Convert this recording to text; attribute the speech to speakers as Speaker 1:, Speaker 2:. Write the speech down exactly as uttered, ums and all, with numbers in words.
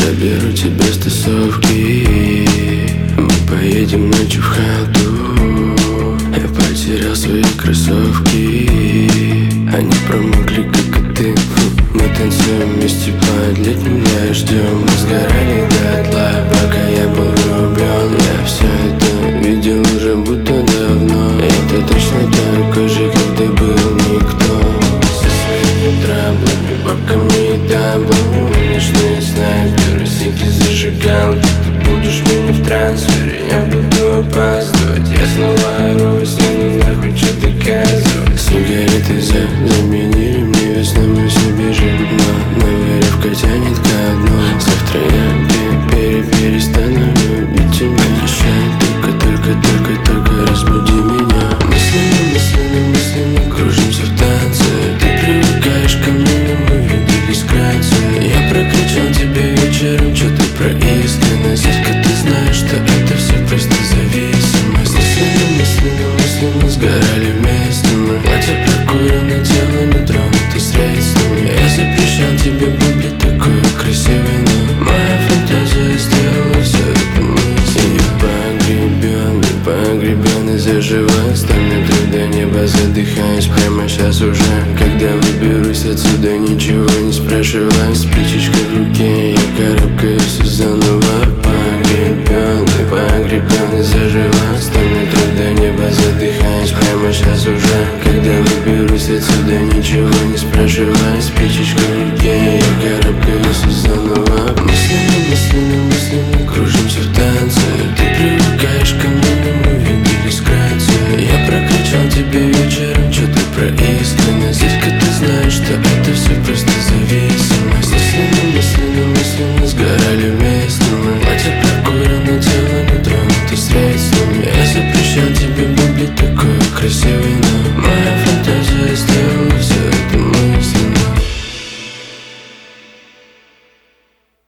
Speaker 1: заберу тебя с тусовки. Мы поедем ночью в ходу. Я потерял свои кроссовки. Они промокли, как и ты. Мы танцуем вместе под летним дождем. Мы сгорали дотла, пока я был влюблен. Я все это видел уже будто давно. Это точно такой же, как ты был никто. Со своими траблами, бабками и даблами. Ночные снайперы, сики зажигалки. Ты будешь меня в трансфере, я буду опаздывать. Я снова ору, с ним нахуй что доказывать. Сигареты за заменили мне весну, мы все бежим, но новая ревка тянет ко дну. Завтра я пере перестану любить тебя. Мешай, только, только, только, только разбуди меня. Мысленно, мысленно, мысленно кружимся в танце. Ты привыкаешь ко мне, но мы виделись вкратце. Я прокричал тебе вечером что-то про искренность. Детка, ты знаешь, что это все просто зависимость. Мысленно, мысленно, мысленно сгорали вместе мы. Платье прокурено, тело не тронуто средствами. Я запрещал тебе быть такой красивой, но моя фантазия сделала все это мысль. Я погребен, погребен и заживо. Сто метров до неба, задыхаюсь прямо сейчас уже. Когда выберусь отсюда, ничего не спрашивай. Спичечка в руке, я карабкаюсь заново. Погребен, погребен и заживо. Сто метров до неба, задыхаюсь прямо сейчас уже. Когда выберусь отсюда, ничего не спрашивай. Спичечка в руке, я карабкаюсь заново. Мысленно, мысленно, мысленно кружимся в танце. Ты привыкаешь ко мне,